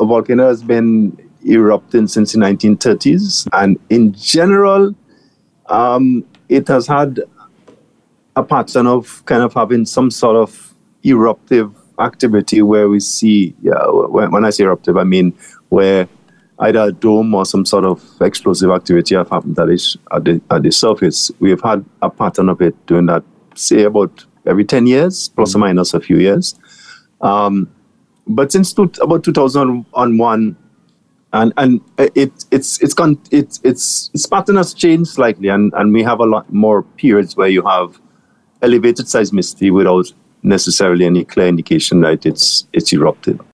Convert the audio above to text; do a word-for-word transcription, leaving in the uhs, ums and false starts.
a volcano has been erupting since the nineteen thirties, and in general, um, it has had a pattern of kind of having some sort of eruptive activity where we see, yeah, when, when I say eruptive, I mean where either a dome or some sort of explosive activity have happened at the, at the, at the surface. We've had a pattern of it doing that, say, about every ten years, plus mm-hmm. or minus a few years. Um, but since two, about two thousand one, and and it it's it's gone it's it's its pattern has changed slightly, and, and we have a lot more periods where you have elevated seismicity without necessarily any clear indication that it's it's erupted.